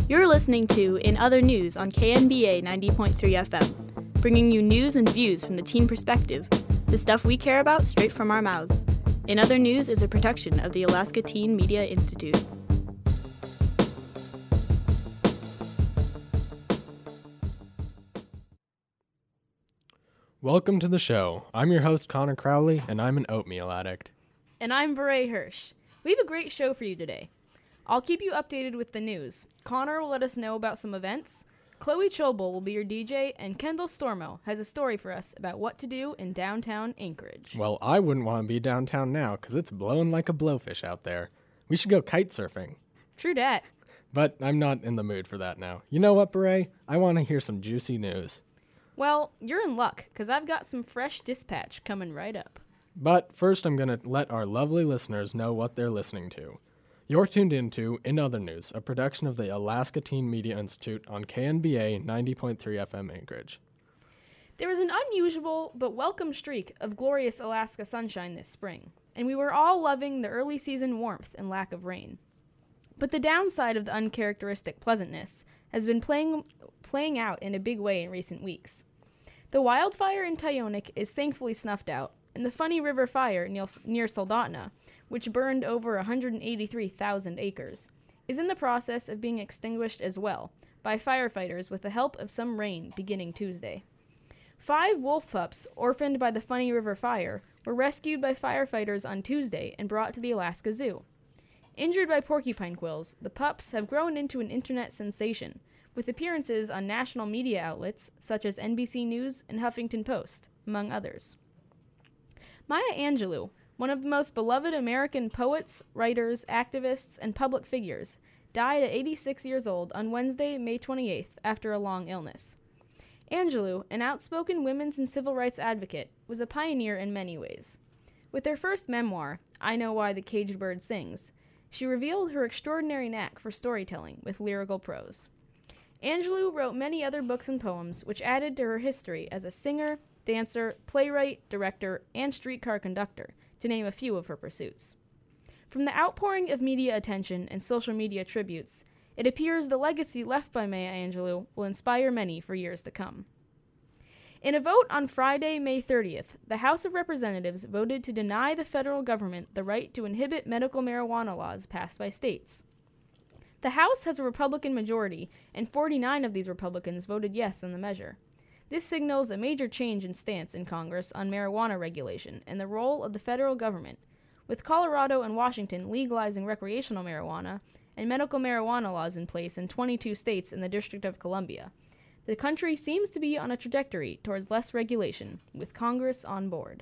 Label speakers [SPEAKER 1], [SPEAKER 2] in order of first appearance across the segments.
[SPEAKER 1] You're listening to In Other News on KNBA 90.3 FM, bringing you news and views from the teen perspective, the stuff we care about straight from our mouths. In Other News is a production of the Alaska Teen Media Institute.
[SPEAKER 2] Welcome to the show. I'm your host, Connor Crowley, and I'm an oatmeal addict.
[SPEAKER 3] And I'm Beret Hirsch. We have a great show for you today. I'll keep you updated with the news. Connor will let us know about some events. Chloe Chobel will be your DJ, and Kendall Stormo has a story for us about what to do in downtown Anchorage.
[SPEAKER 2] Well, I wouldn't want to be downtown now, because it's blowing like a blowfish out there. We should go kite surfing.
[SPEAKER 3] True dat.
[SPEAKER 2] But I'm not in the mood for that now. You know what, Beret? I want to hear some juicy news.
[SPEAKER 3] Well, you're in luck, because I've got some fresh dispatch coming right up.
[SPEAKER 2] But first, I'm going to let our lovely listeners know what they're listening to. You're tuned into In Other News, a production of the Alaska Teen Media Institute on KNBA 90.3 FM Anchorage.
[SPEAKER 3] There was an unusual but welcome streak of glorious Alaska sunshine this spring, and we were all loving the early season warmth and lack of rain. But the downside of the uncharacteristic pleasantness has been playing out in a big way in recent weeks. The wildfire in Tyonek is thankfully snuffed out, and the Funny River Fire near Soldotna, which burned over 183,000 acres, is in the process of being extinguished as well by firefighters with the help of some rain beginning Tuesday. 5 wolf pups orphaned by the Funny River Fire were rescued by firefighters on Tuesday and brought to the Alaska Zoo. Injured by porcupine quills, the pups have grown into an internet sensation, with appearances on national media outlets such as NBC News and Huffington Post, among others. Maya Angelou, one of the most beloved American poets, writers, activists, and public figures, died at 86 years old on Wednesday, May 28th, after a long illness. Angelou, an outspoken women's and civil rights advocate, was a pioneer in many ways. With her first memoir, I Know Why the Caged Bird Sings, she revealed her extraordinary knack for storytelling with lyrical prose. Angelou wrote many other books and poems which added to her history as a singer, dancer, playwright, director, and streetcar conductor, to name a few of her pursuits. From the outpouring of media attention and social media tributes, it appears the legacy left by Maya Angelou will inspire many for years to come. In a vote on Friday, May 30th, the House of Representatives voted to deny the federal government the right to inhibit medical marijuana laws passed by states. The House has a Republican majority, and 49 of these Republicans voted yes on the measure. This signals a major change in stance in Congress on marijuana regulation and the role of the federal government, with Colorado and Washington legalizing recreational marijuana and medical marijuana laws in place in 22 states and the District of Columbia. The country seems to be on a trajectory towards less regulation, with Congress on board.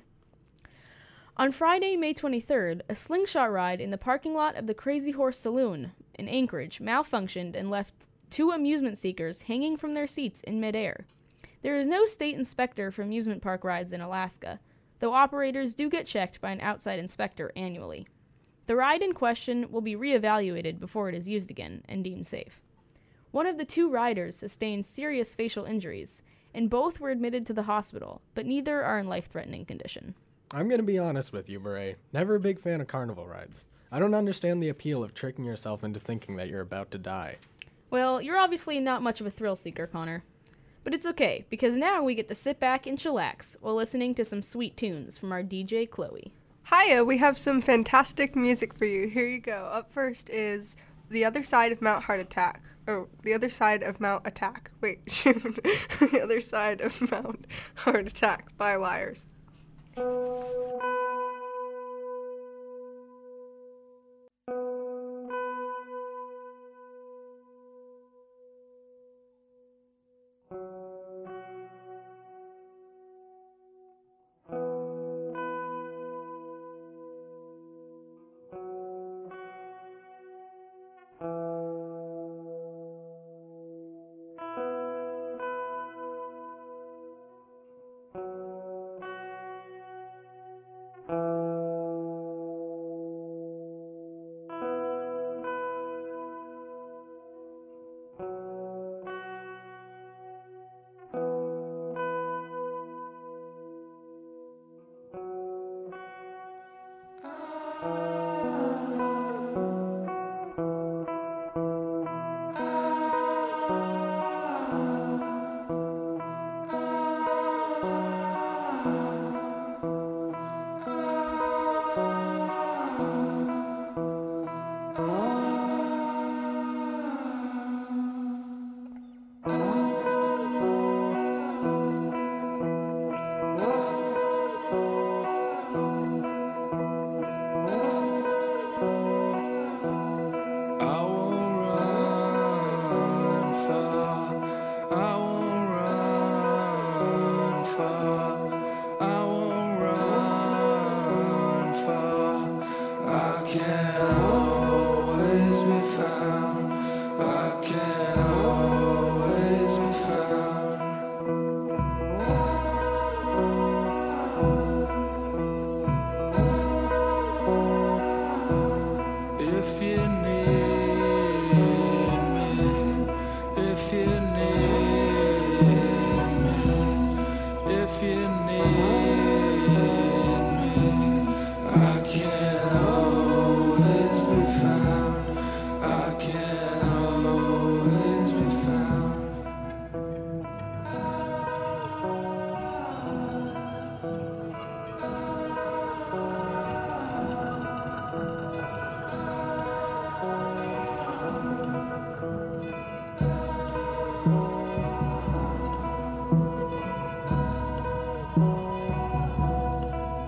[SPEAKER 3] On Friday, May 23rd, a slingshot ride in the parking lot of the Crazy Horse Saloon in Anchorage malfunctioned and left 2 amusement seekers hanging from their seats in midair. There is no state inspector for amusement park rides in Alaska, though operators do get checked by an outside inspector annually. The ride in question will be reevaluated before it is used again and deemed safe. One of the 2 riders sustained serious facial injuries, and both were admitted to the hospital, but neither are in life-threatening condition.
[SPEAKER 2] I'm going to be honest with you, Beret. Never a big fan of carnival rides. I don't understand the appeal of tricking yourself into thinking that you're about to die.
[SPEAKER 3] Well, you're obviously not much of a thrill seeker, Connor. But it's okay, because now we get to sit back and chillax while listening to some sweet tunes from our DJ Chloe.
[SPEAKER 4] Hiya, we have some fantastic music for you. Here you go. Up first is The Other Side of Mount Heart Attack. Oh, The Other Side of Mount Attack. Wait, The Other Side of Mount Heart Attack by Liars.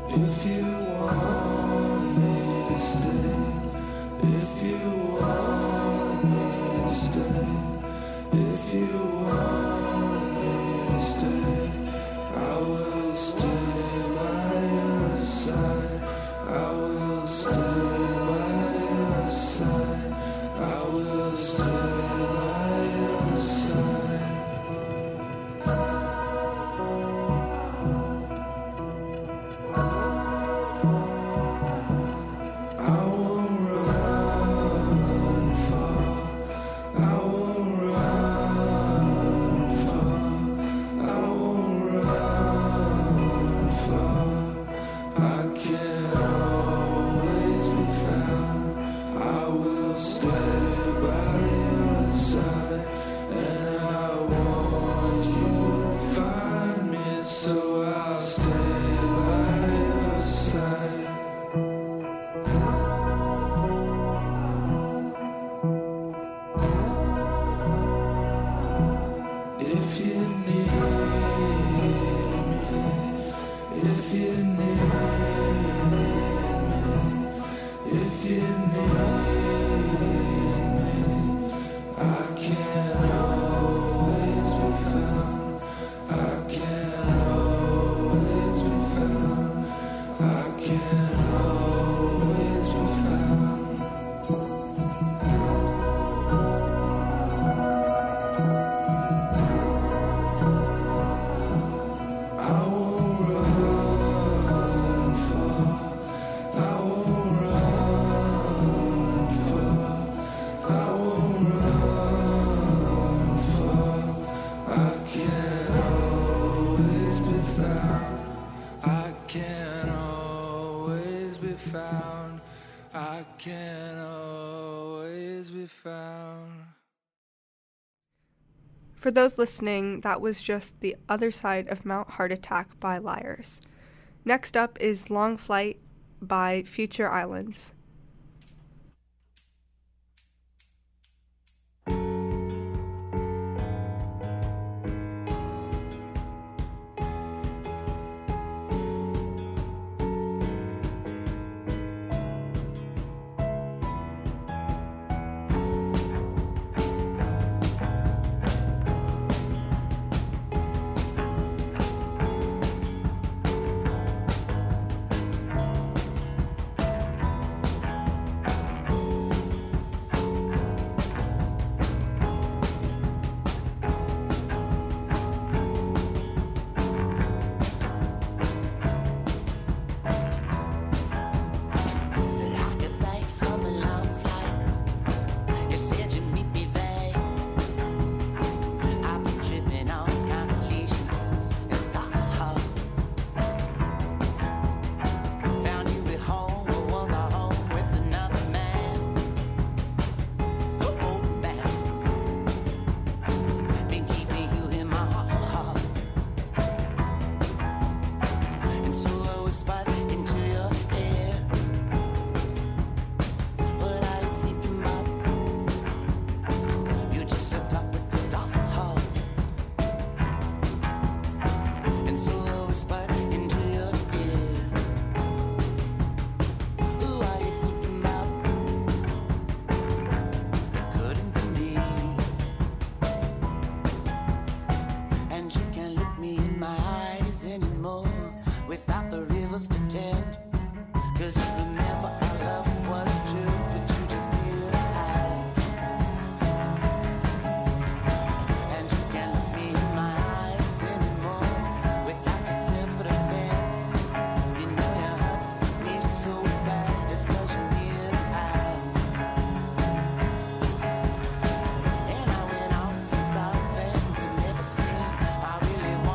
[SPEAKER 5] If you want me to stay, if you want me to stay, if you want me to stay, I will stay by your side. I will stay by your side. I will stay by your side. I won't run far. I won't run far. I won't run far. I can always be found. I will stay by your side, and I want you to find me, so I'll stay by your side. If you need me, if you need me, if you need me, I can always be found. I can always be found. I can always be found. I won't run far. I won't run far. I won't run far. I can always be found. I can always be found. I can always be found.
[SPEAKER 4] For those listening, that was just The Other Side of Mount Heart Attack by Liars. Next up is Long Flight by Future Islands.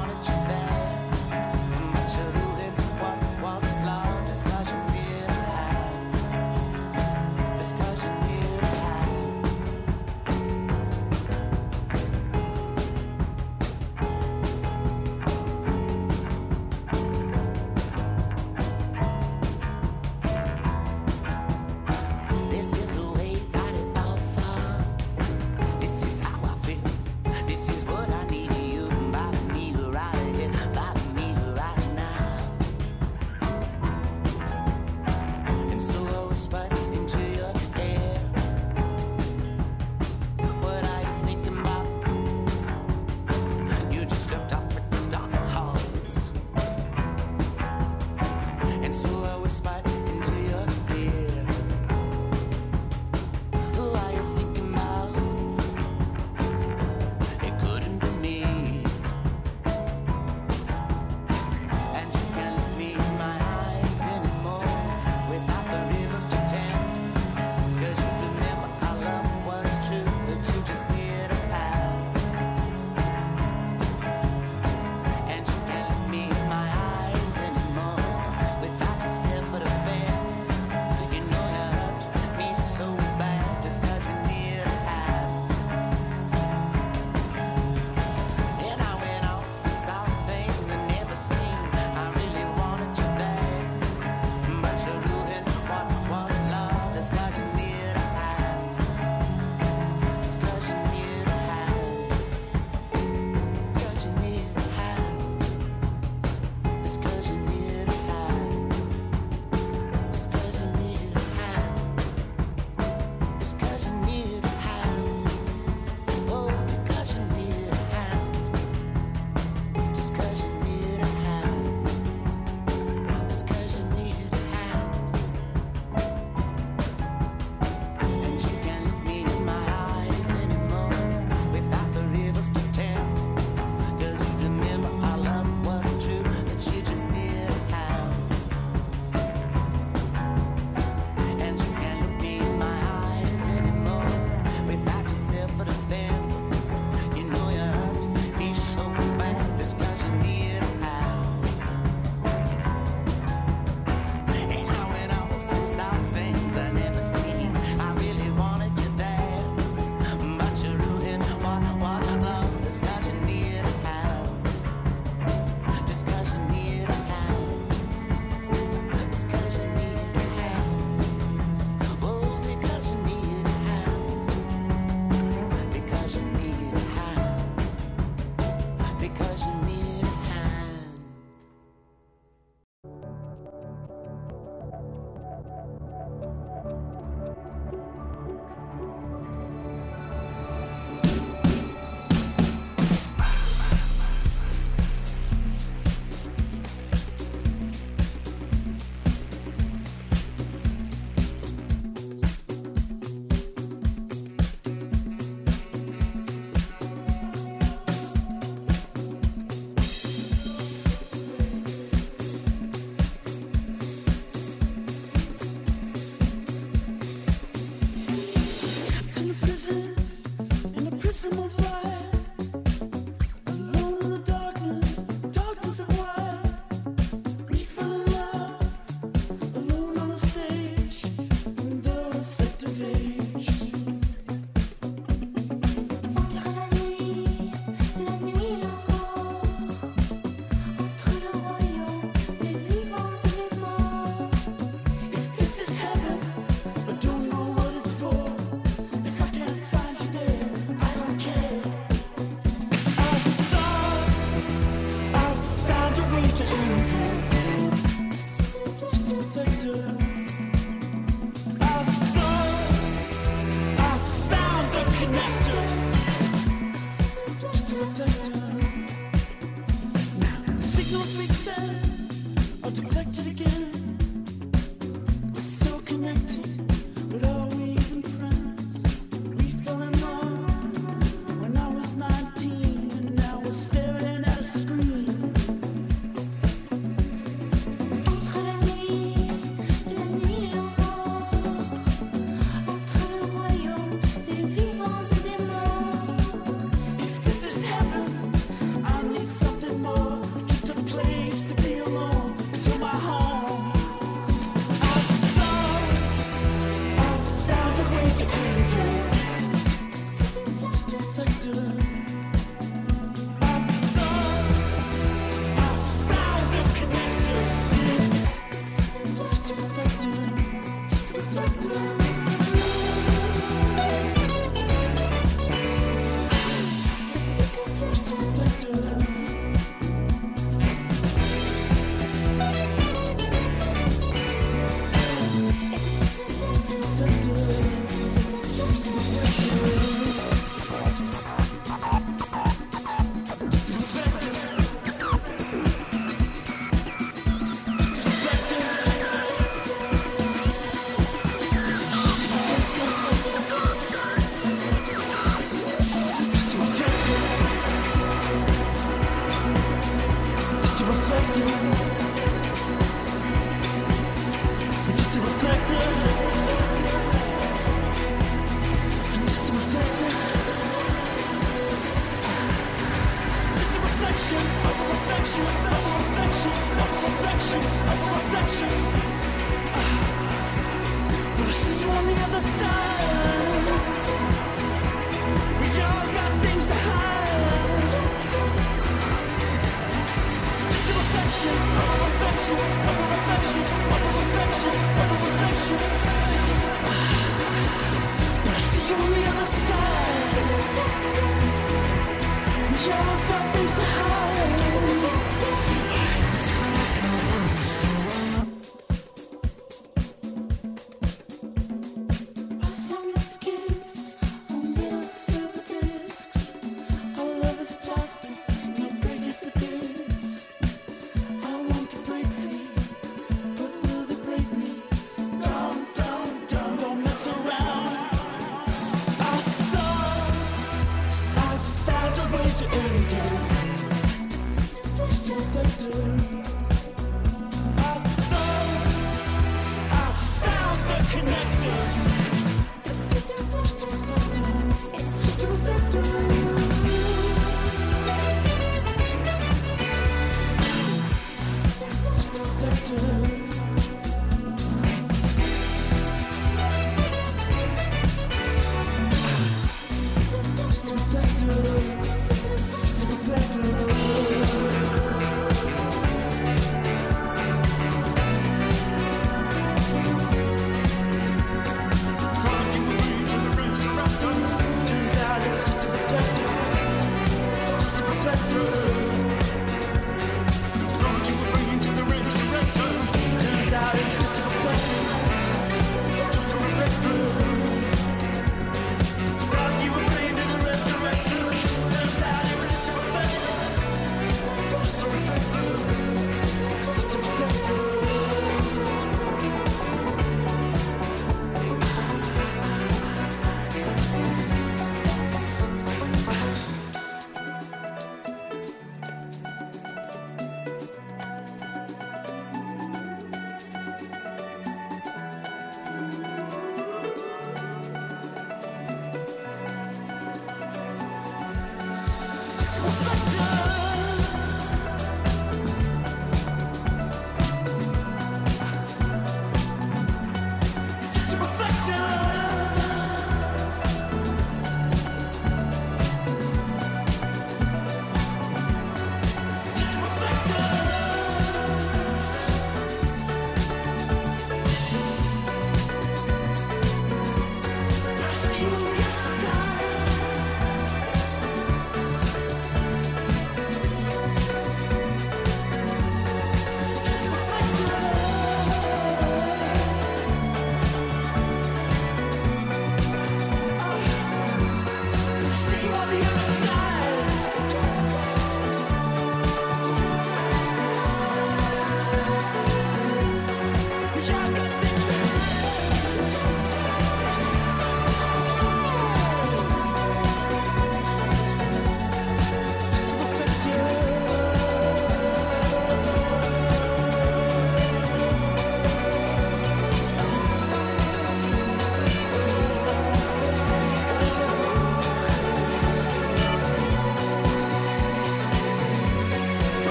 [SPEAKER 5] What was love? Just 'cause you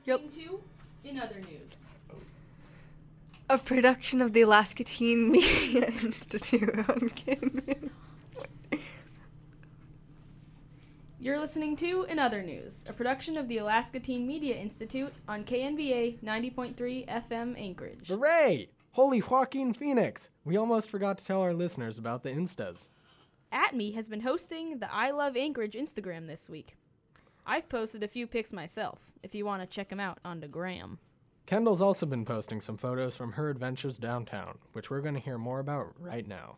[SPEAKER 3] listening to In Other News.
[SPEAKER 4] A production of the Alaska Teen Media Institute on KNBA.
[SPEAKER 3] You're listening to In Other News, a production of the Alaska Teen Media Institute on KNBA 90.3 FM Anchorage.
[SPEAKER 2] Hooray! Holy Joaquin Phoenix! We almost forgot to tell our listeners about the Instas.
[SPEAKER 3] Atme has been hosting the I Love Anchorage Instagram this week. I've posted a few pics myself, if you want to check them out on the gram.
[SPEAKER 2] Kendall's also been posting some photos from her adventures downtown, which we're going to hear more about right now.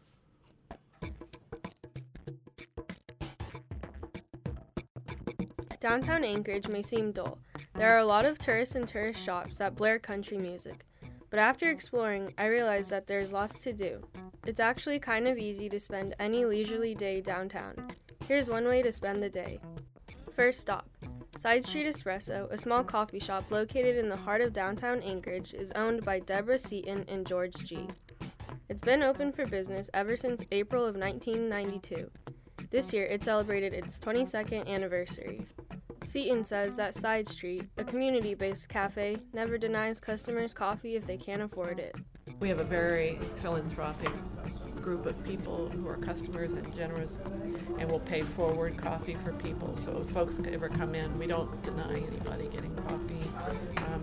[SPEAKER 6] Downtown Anchorage may seem dull. There are a lot of tourists and tourist shops that blare country music. But after exploring, I realized that there's lots to do. It's actually kind of easy to spend any leisurely day downtown. Here's one way to spend the day. First stop. Side Street Espresso, a small coffee shop located in the heart of downtown Anchorage, is owned by Deborah Seaton and George G. It's been open for business ever since April of 1992. This year, it celebrated its 22nd anniversary. Seaton says that Side Street, a community-based cafe, never denies customers coffee if they can't afford it.
[SPEAKER 7] We have a very philanthropic group of people who are customers and generous and will pay forward coffee for people. So if folks ever come in, we don't deny anybody getting coffee.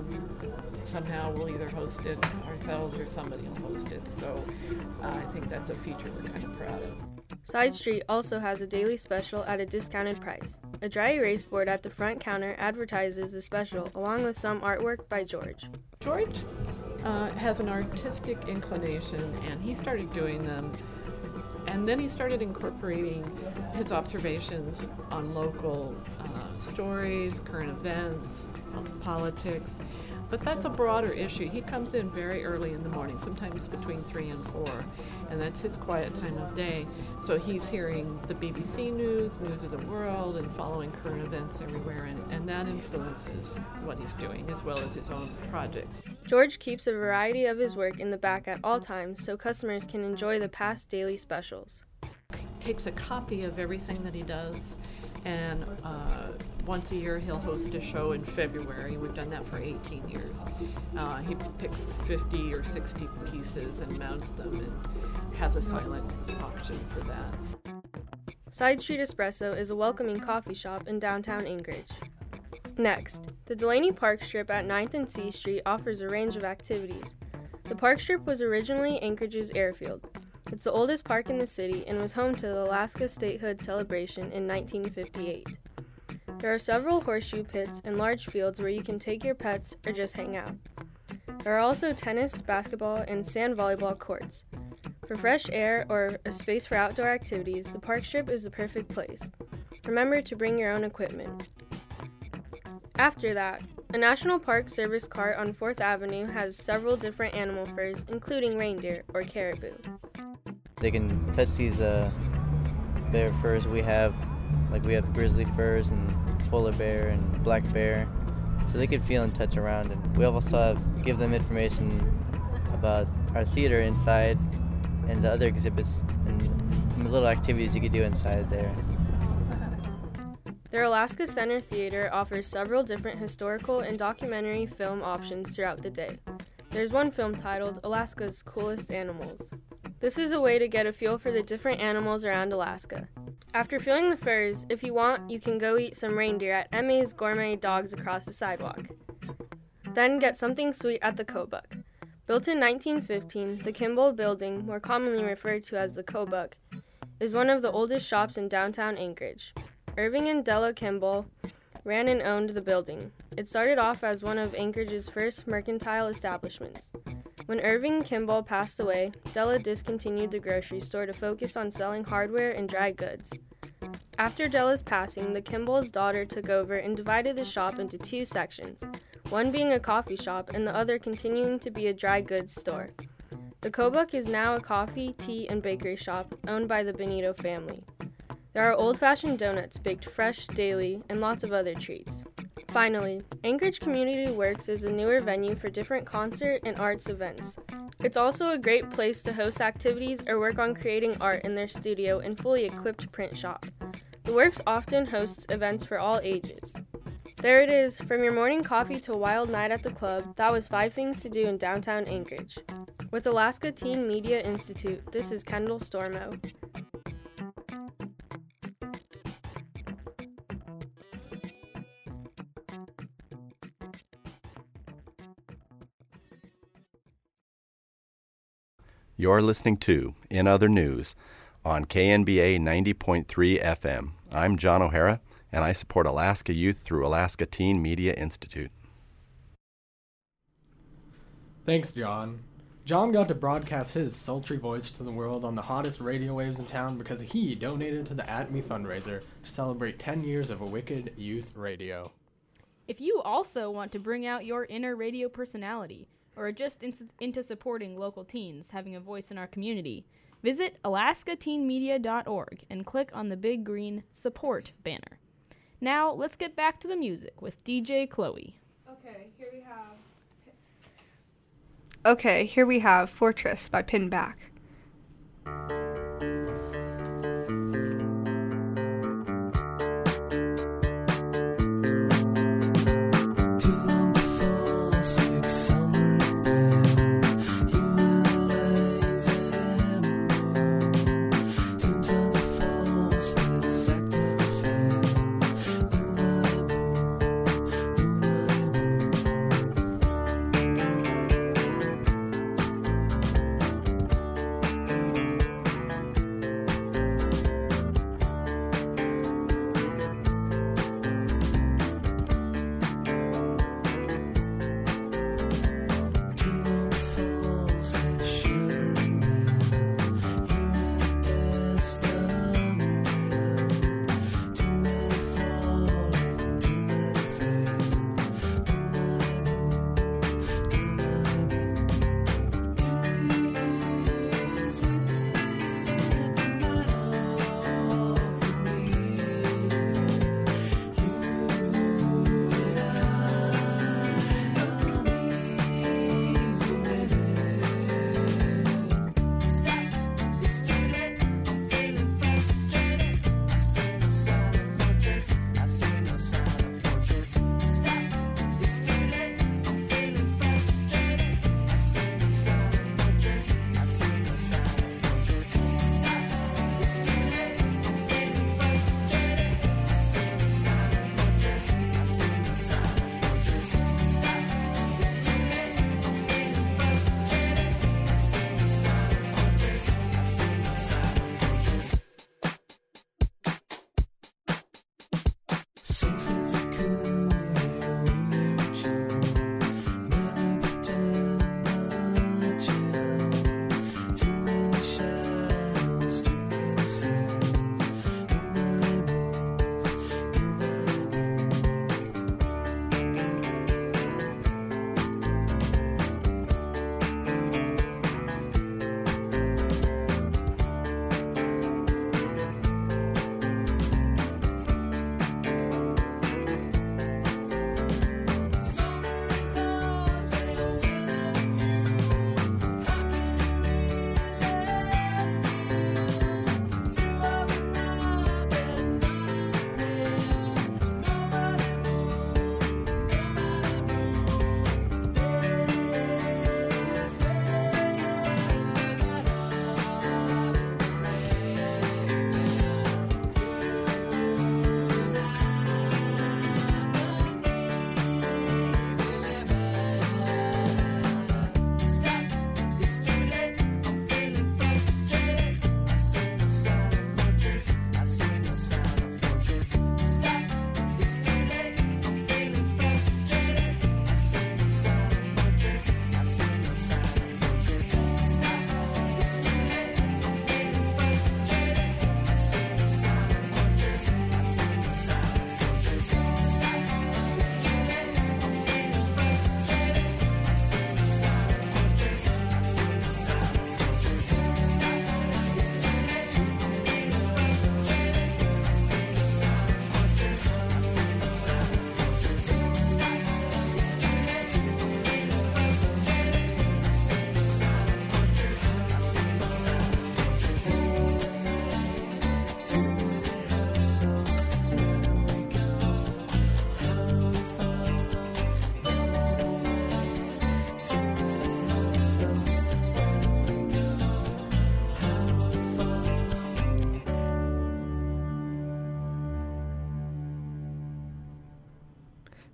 [SPEAKER 7] Somehow we'll either host it ourselves or somebody will host it. So I think that's a feature we're kind of proud of.
[SPEAKER 6] Side Street also has a daily special at a discounted price. A dry erase board at the front counter advertises the special along with some artwork by George.
[SPEAKER 7] George has an artistic inclination, and he started doing them, and then he started incorporating his observations on local stories, current events, politics. But that's a broader issue. He comes in very early in the morning, sometimes between 3 and 4, and that's his quiet time of day. So he's hearing the BBC News, News of the World, and following current events everywhere, and that influences what he's doing as well as his own project.
[SPEAKER 6] George keeps a variety of his work in the back at all times so customers can enjoy the past daily specials.
[SPEAKER 7] He takes a copy of everything that he does, and once a year he'll host a show in February. We've done that for 18 years. He picks 50 or 60 pieces and mounts them and has a silent auction for that.
[SPEAKER 6] Side Street Espresso is a welcoming coffee shop in downtown Anchorage. Next, the Delaney Park Strip at 9th and C Street offers a range of activities. The park strip was originally Anchorage's airfield. It's the oldest park in the city and was home to the Alaska Statehood celebration in 1958. There are several horseshoe pits and large fields where you can take your pets or just hang out. There are also tennis, basketball, and sand volleyball courts. For fresh air or a space for outdoor activities, the park strip is the perfect place. Remember to bring your own equipment. After that, a National Park Service cart on 4th Avenue has several different animal furs, including reindeer or caribou.
[SPEAKER 8] They can touch these bear furs we have grizzly furs and polar bear and black bear, so they can feel and touch around. And we also give them information about our theater inside and the other exhibits and the little activities you could do inside there.
[SPEAKER 6] Their Alaska Center Theater offers several different historical and documentary film options throughout the day. There's one film titled Alaska's Coolest Animals. This is a way to get a feel for the different animals around Alaska. After feeling the furs, if you want, you can go eat some reindeer at Emmy's Gourmet Dogs across the sidewalk. Then get something sweet at the Kobuk. Built in 1915, the Kimball Building, more commonly referred to as the Kobuk, is one of the oldest shops in downtown Anchorage. Irving and Della Kimball ran and owned the building. It started off as one of Anchorage's first mercantile establishments. When Irving Kimball passed away, Della discontinued the grocery store to focus on selling hardware and dry goods. After Della's passing, the Kimball's daughter took over and divided the shop into 2 sections, one being a coffee shop and the other continuing to be a dry goods store. The Kobuk is now a coffee, tea, and bakery shop owned by the Benito family. There are old-fashioned donuts baked fresh daily and lots of other treats. Finally, Anchorage Community Works is a newer venue for different concert and arts events. It's also a great place to host activities or work on creating art in their studio and fully equipped print shop. The Works often hosts events for all ages. There it is. From your morning coffee to a wild night at the club, that was 5 things to do in downtown Anchorage. With Alaska Teen Media Institute, this is Kendall Stormo.
[SPEAKER 9] You're listening to In Other News on KNBA 90.3 FM. I'm John O'Hara, and I support Alaska Youth through Alaska Teen Media Institute.
[SPEAKER 2] Thanks, John. John got to broadcast his sultry voice to the world on the hottest radio waves in town because he donated to the At Me fundraiser to celebrate 10 years of a Wicked Youth Radio.
[SPEAKER 3] If you also want to bring out your inner radio personality, or are just into supporting local teens having a voice in our community, visit alaskateenmedia.org and click on the big green Support banner. Now, let's get back to the music with DJ Chloe.
[SPEAKER 4] Okay, here we have Fortress by Pinback.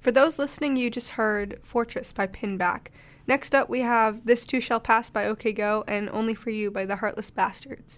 [SPEAKER 4] For those listening, you just heard Fortress by Pinback. Next up, we have This Too Shall Pass by OK Go and Only For You by the Heartless Bastards.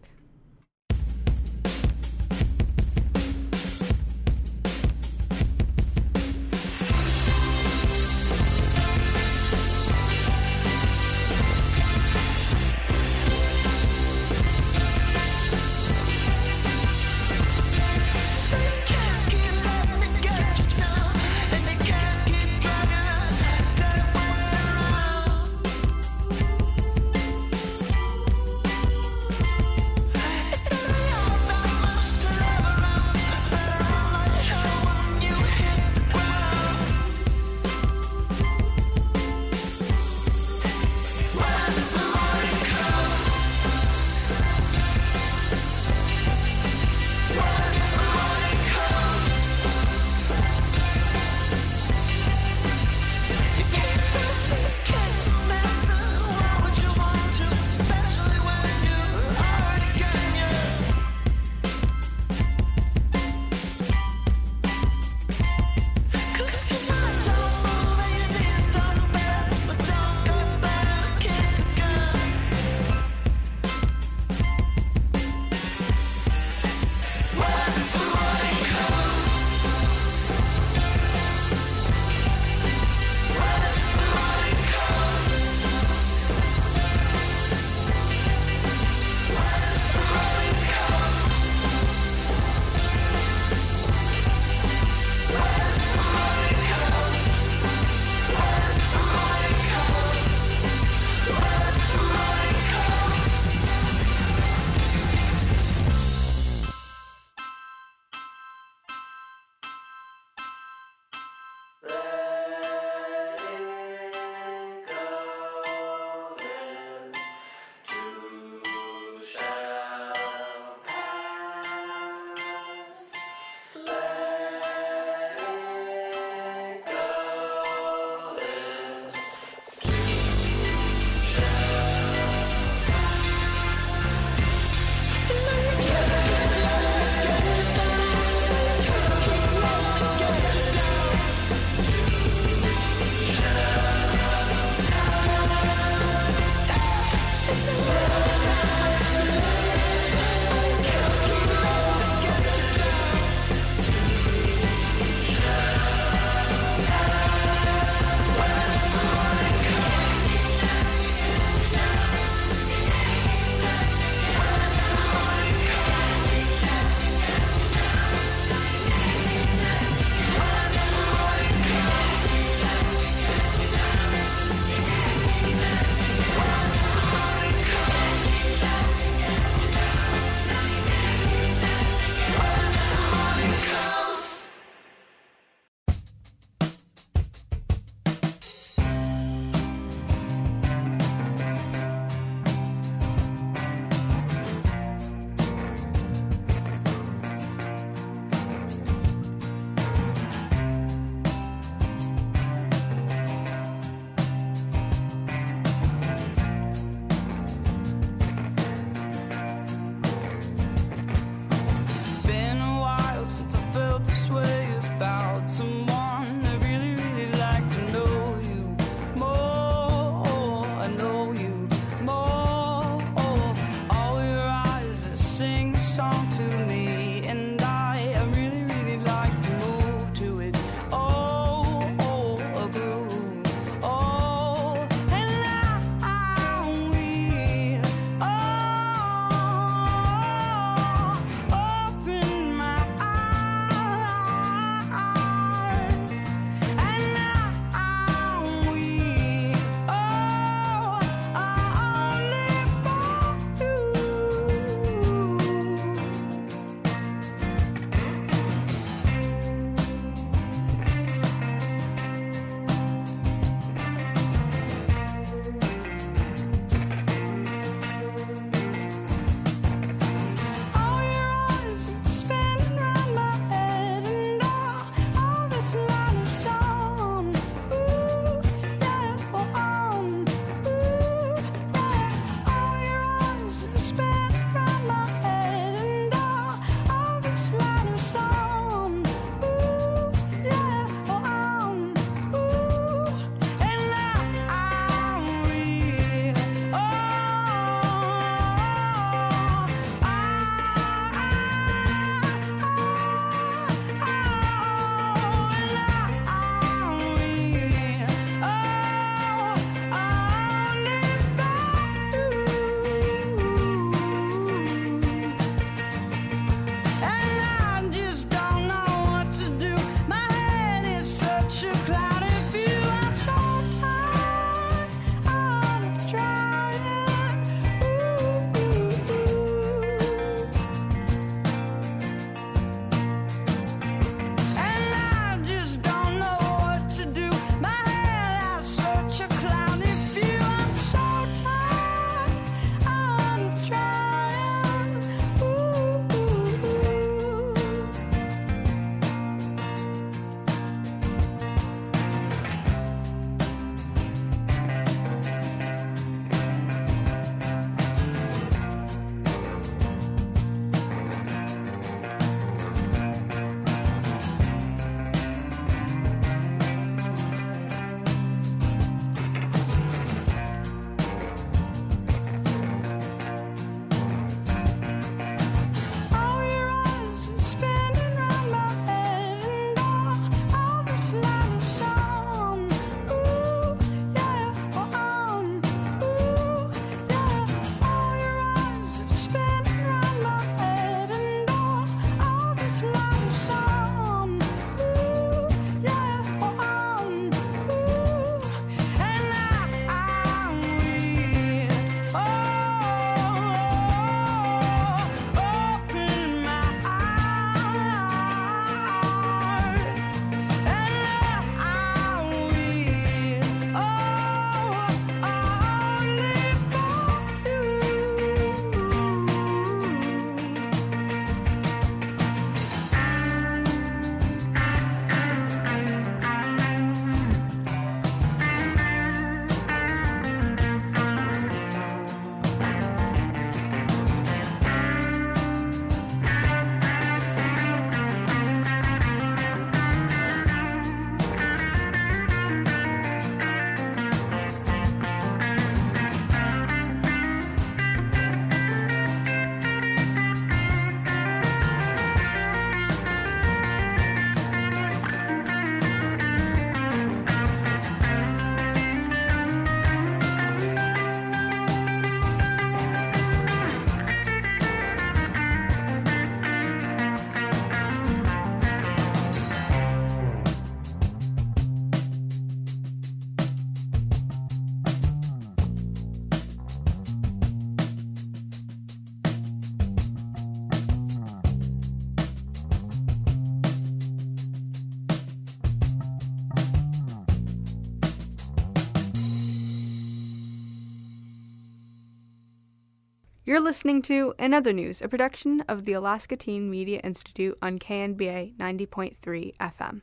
[SPEAKER 4] You're listening to In Other News, a production of the Alaska Teen Media Institute on KNBA 90.3 FM.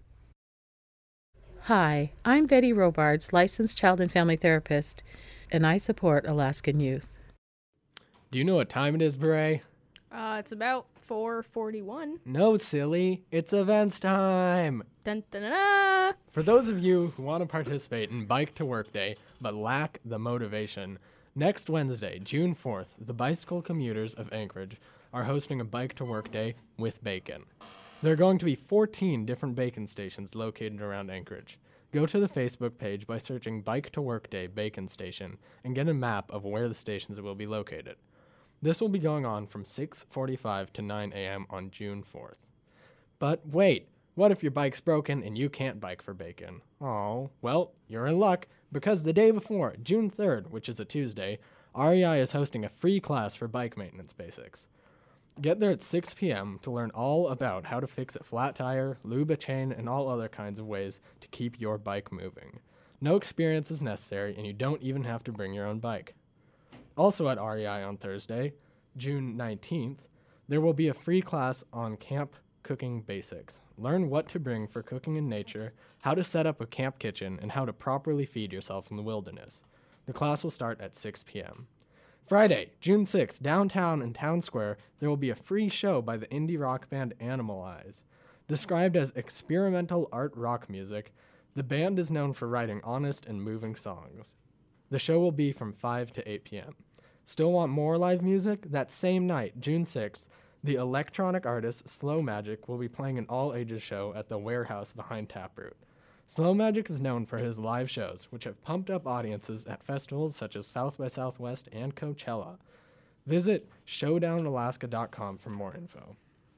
[SPEAKER 10] Hi, I'm Betty Robards, licensed child and family therapist, and I support Alaskan youth.
[SPEAKER 2] Do you know what time it is, Beret?
[SPEAKER 3] It's about 4:41.
[SPEAKER 2] No, silly. It's events time.
[SPEAKER 3] Dun dun dun dun.
[SPEAKER 2] For those of you who want to participate in Bike to Work Day but lack the motivation, next Wednesday, June 4th, the bicycle commuters of Anchorage are hosting a Bike to Work Day with bacon. There are going to be 14 different bacon stations located around Anchorage. Go to the Facebook page by searching Bike to Work Day Bacon Station and get a map of where the stations will be located. This will be going on from 6:45 to 9 a.m. on June 4th. But wait, what if your bike's broken and you can't bike for bacon? Oh, well, you're in luck, because the day before, June 3rd, which is a Tuesday, REI is hosting a free class for bike maintenance basics. Get there at 6 p.m. to learn all about how to fix a flat tire, lube a chain, and all other kinds of ways to keep your bike moving. No experience is necessary, and you don't even have to bring your own bike. Also at REI on Thursday, June 19th, there will be a free class on camp cooking basics. Learn what to bring for cooking in nature, how to set up a camp kitchen, and how to properly feed yourself in the wilderness. The class will start at 6 p.m. Friday, June 6th, downtown in Town Square, there will be a free show by the indie rock band Animal Eyes. Described as experimental art rock music, the band is known for writing honest and moving songs. The show will be from 5 to 8 p.m. Still want more live music? That same night, June 6th, the electronic artist Slow Magic will be playing an all-ages show at the warehouse behind Taproot. Slow Magic is known for his live shows, which have pumped up audiences at festivals such as South by Southwest and Coachella. Visit showdownalaska.com for more info.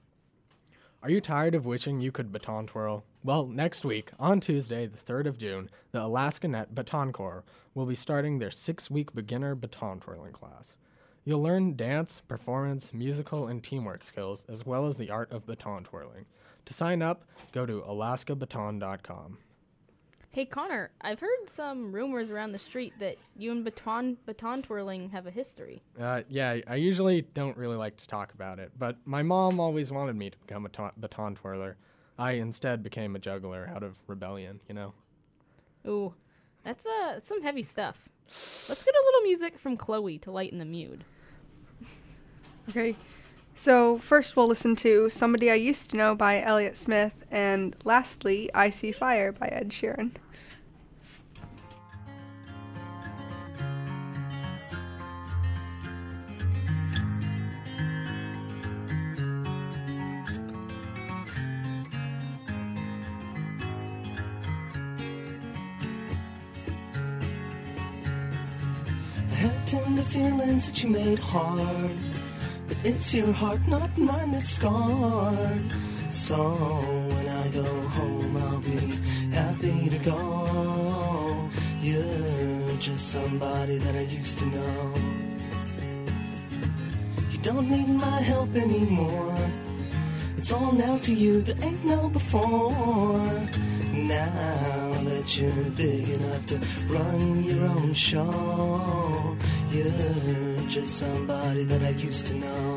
[SPEAKER 2] Are you tired of wishing you could baton twirl? Well, next week, on Tuesday, the 3rd of June, the Alaska Net Baton Corps will be starting their 6-week beginner baton twirling class. You'll learn dance, performance, musical, and teamwork skills, as well as the art of baton twirling. To sign up, go to alaskabaton.com.
[SPEAKER 3] Hey Connor, I've heard some rumors around the street that you and baton twirling have a history.
[SPEAKER 2] Yeah, I usually don't really like to talk about it, but my mom always wanted me to become a baton twirler. I instead became a juggler out of rebellion, you know?
[SPEAKER 3] Ooh, that's some heavy stuff. Let's get a little music from Chloe to lighten the mood.
[SPEAKER 4] Okay, so first we'll listen to Somebody I Used to Know by Elliott Smith, and lastly, I See Fire by Ed Sheeran.
[SPEAKER 5] I had tender feelings that you made hard, but it's your heart, not mine, that's scarred. So when I go home, I'll be happy to go. You're just somebody that I used to know. You don't need my help anymore. It's all now to you, there ain't no before. Now that you're big enough to run your own show, you're just somebody that I used to know.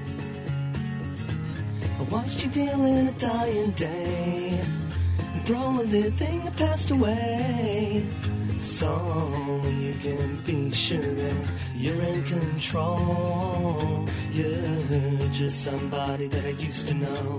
[SPEAKER 5] I watched you deal in a dying day and throw a living that passed away. So you can be sure that you're in control. You're just somebody that I used to know.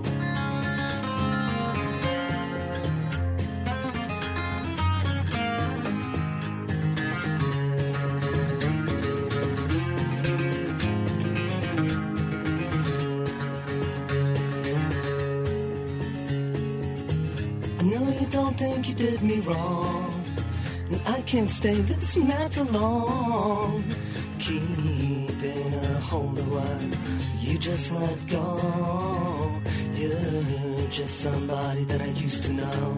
[SPEAKER 5] I know you don't think you did me wrong, and I can't stay this mad for long. Keeping a hold of what you just let go. You're just somebody that I used to know.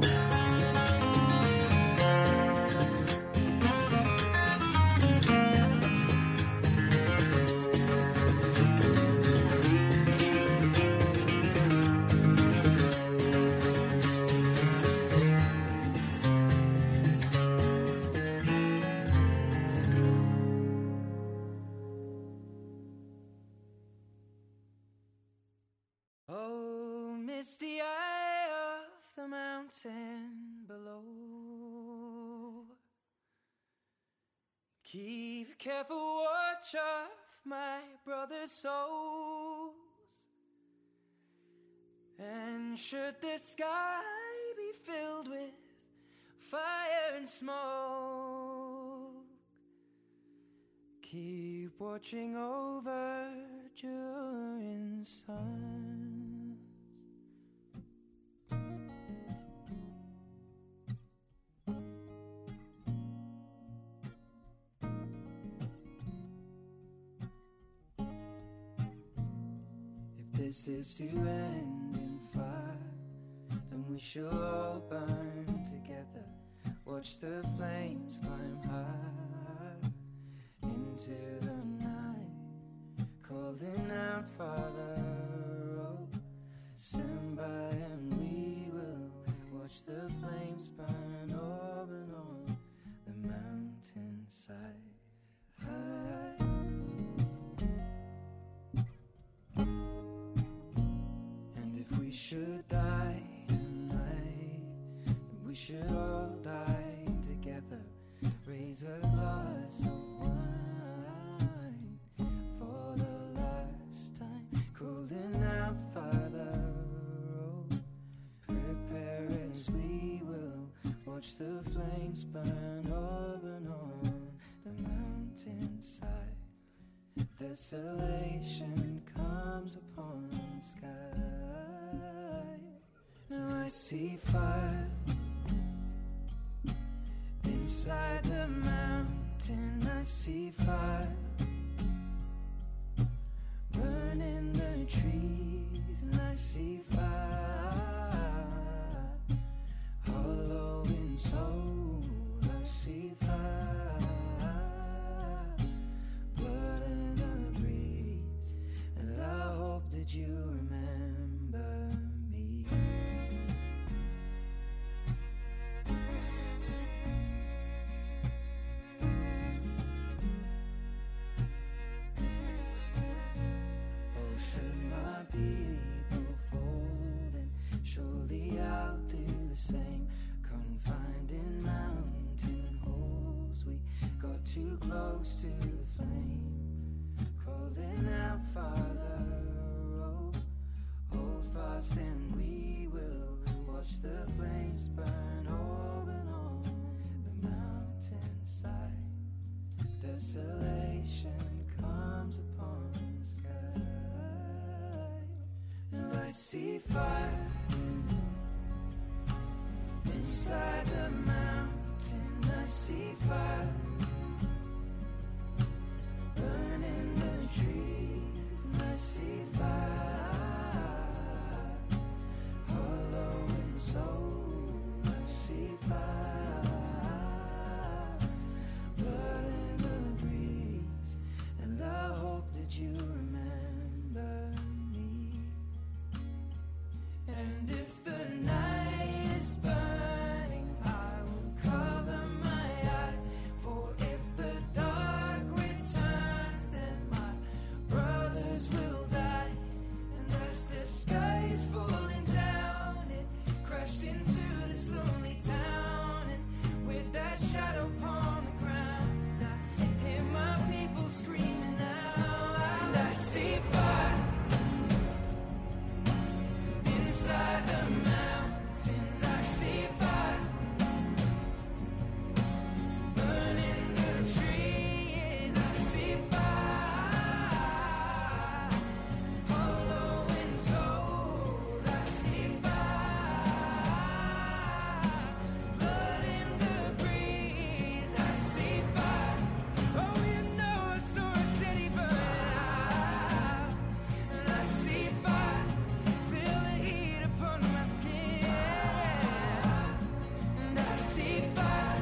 [SPEAKER 5] Keep careful watch of my brother's souls. And should the sky be filled with fire and smoke, keep watching over during suns. If this is to end in fire, then we shall all burn together. Watch the flames climb high into the night, calling out, Father, oh, stand by and we will watch the flames burn open on the mountainside. And if we should die tonight, we should all die together. Raise a glass of wine for the last time, calling out, Father, oh, prepare as we will watch the flames burn open on the mountainside. Desolation comes upon the sky. Now I see fire inside the mountain. I see fire burning the trees, and I see fire hollow in soul. I see fire, blood in the breeze, and I hope that you remember me. Oh, should my people fall, then surely I'll do the same. Confined in mountain holes, we got too close to the flame, calling out, Father, oh, hold fast and we will watch the flames burn open on the mountainside. Desolation comes upon the sky. Now I see fire inside the mountain. I see fire burning the trees, and I see fire hollow in soul. I see fire, blood in the breeze, and I hope that you remember me. And if the night is burning, I will cover my eyes. For if the dark returns, then my brothers will die. And as the sky is falling down, it crashed into this lonely town. And with that shadow upon the ground, I hear my people screaming out. And I see fire inside the mountains. I see fire burning the trees. I see fire hollow in souls. I see fire blood in the breeze. I see fire. Oh, you know I saw a city burn out. And I see fire, feel the heat upon my skin. And I see fire,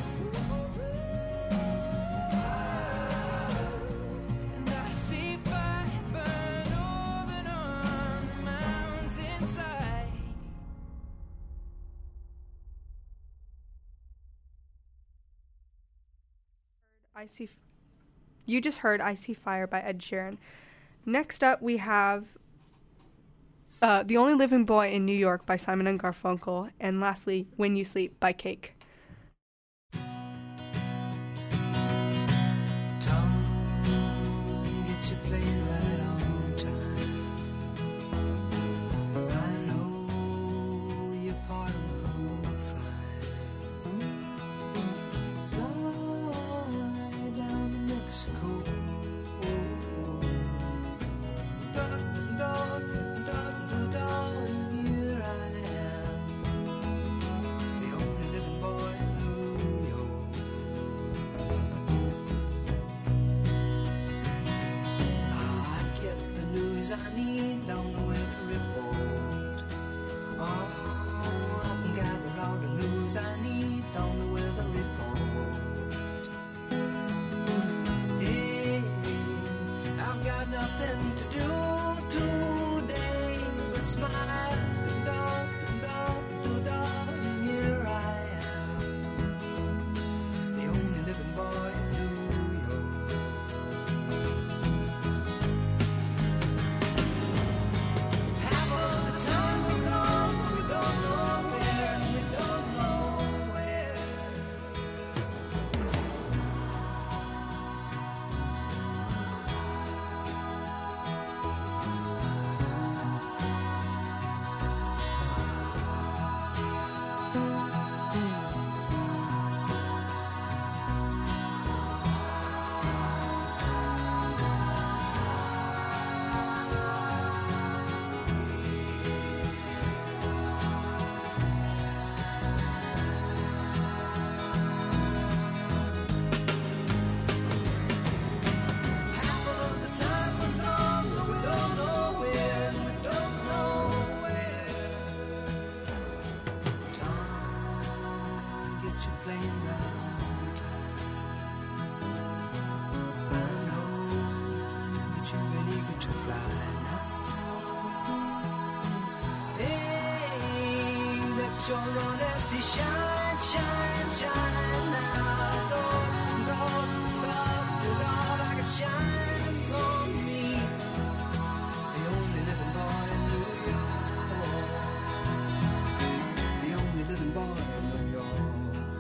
[SPEAKER 5] and I see fire burn open on the mountainside.
[SPEAKER 4] You just heard I See Fire by Ed Sheeran. Next up, we have The Only Living Boy in New York by Simon and Garfunkel. And lastly, When You Sleep by Cake.
[SPEAKER 5] on the weather report. Oh, I can gather all the news I need on the weather report. Hey, I've got nothing to do today but smile and and here I am, the only living boy in New York. Half of the time we're gone, we don't know where, and we don't know where. Half of the time we're gone, but we don't know where, and we don't know where. Time get you playing round. I know that you've been eager to fly now. Hey, let your honesty shine, shine, shine now. Lord, like it shines on me, the only living boy in New York, the only living boy in New York.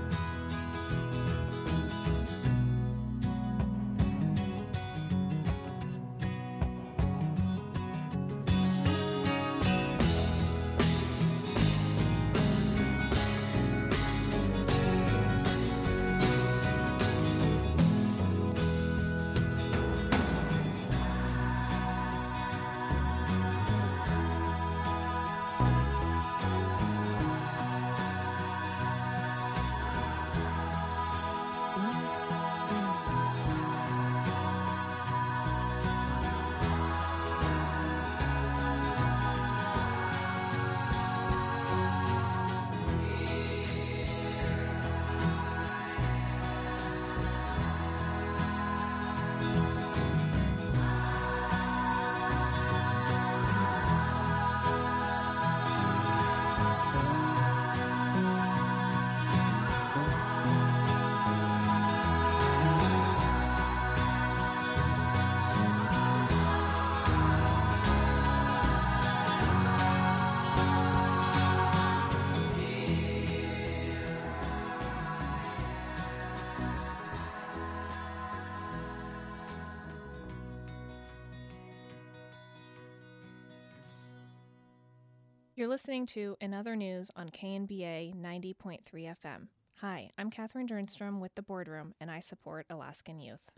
[SPEAKER 11] You're listening to In Other News on KNBA 90.3 FM. Hi, I'm Catherine Dernstrom with The Boardroom, and I support Alaskan Youth.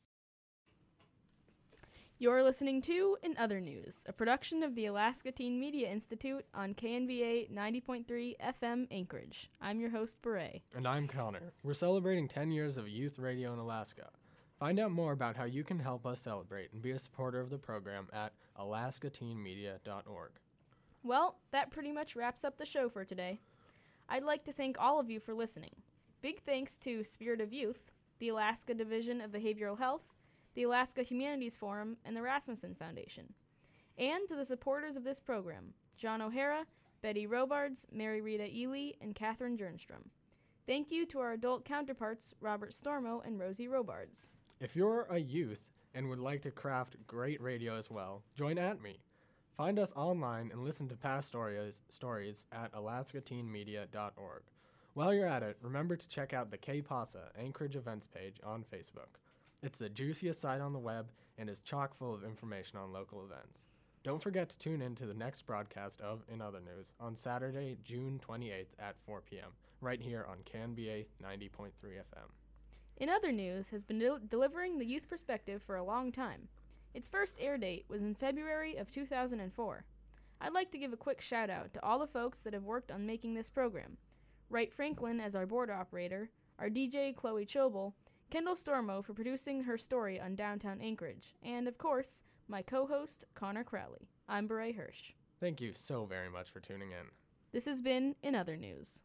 [SPEAKER 3] You're listening to In Other News, a production of the Alaska Teen Media Institute on KNBA 90.3 FM Anchorage. I'm your host, Beret.
[SPEAKER 2] And I'm Connor. We're celebrating 10 years of youth radio in Alaska. Find out more about how you can help us celebrate and be a supporter of the program at alaskateenmedia.org.
[SPEAKER 3] Well, that pretty much wraps up the show for today. I'd like to thank all of you for listening. Big thanks to Spirit of Youth, the Alaska Division of Behavioral Health, the Alaska Humanities Forum, and the Rasmussen Foundation. And to the supporters of this program, John O'Hara, Betty Robards, Mary Rita Ely, and Catherine Jernstrom. Thank you to our adult counterparts, Robert Stormo and Rosie Robards.
[SPEAKER 2] If you're a youth and would like to craft great radio as well, join ATME. Find us online and listen to past stories at alaskateenmedia.org. While you're at it, remember to check out the KPASA Anchorage events page on Facebook. It's the juiciest site on the web and is chock full of information on local events. Don't forget to tune in to the next broadcast of In Other News on Saturday, June 28th at 4 p.m., right here on KNBA 90.3 FM.
[SPEAKER 3] In Other News has been delivering the youth perspective for a long time. Its first air date was in February of 2004. I'd like to give a quick shout out to all the folks that have worked on making this program. Wright Franklin as our board operator, our DJ Chloe Chobel, Kendall Stormo for producing her story on downtown Anchorage, and of course, My co-host, Connor Crowley. I'm Beret Hirsch.
[SPEAKER 2] Thank you so very much for tuning in.
[SPEAKER 3] This has been In Other News.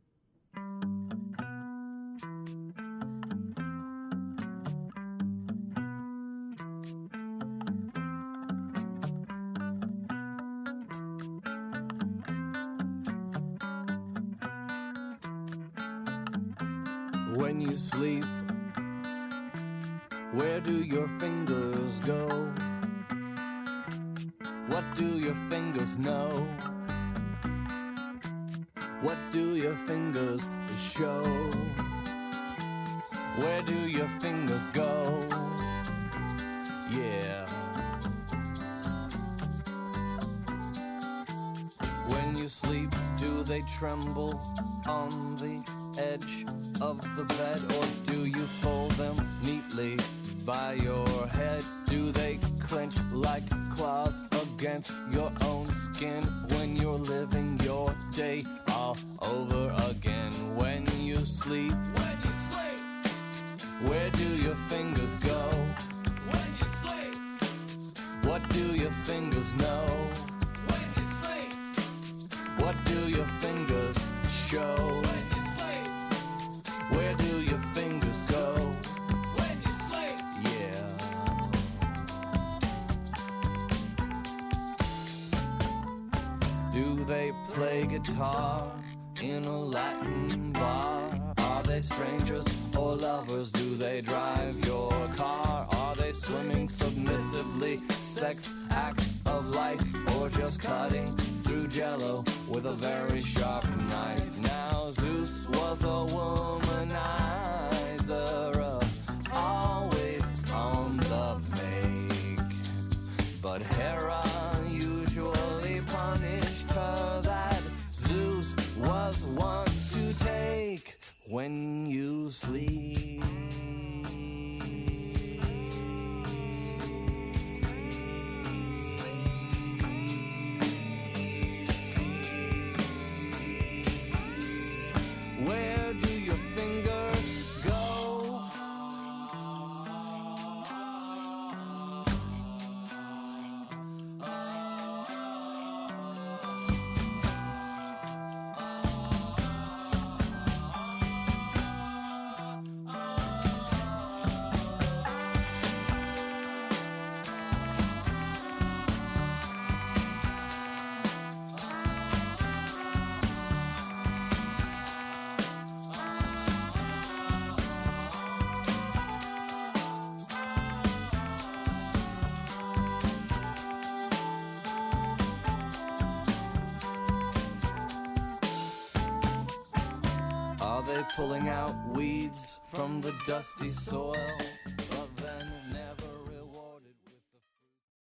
[SPEAKER 12] When you sleep, where do your fingers go? What do your fingers know? What do your fingers show? Where do your fingers go? Yeah. When you sleep, do they tremble on the edge of the bed, or do you fold them neatly by your head? Do they clench like claws against your own skin when you're living your day all over again? When you sleep, where do your fingers go? When you sleep, what do your fingers know? When you sleep, what do your fingers show? When you sleep, where do your fingers go? When you sleep, yeah. Do they play guitar in a Latin bar? Are they strangers or lovers? Do they drive your car? Are they swimming submissively? Sex acts of life, or just cutting through jello with a very sharp knife? Now Zeus was a womanizer, always on the make, but Hera usually punished her. That Zeus was one to take. When you sleep, where do your fingers go? Are they pulling out weeds from the dusty soil?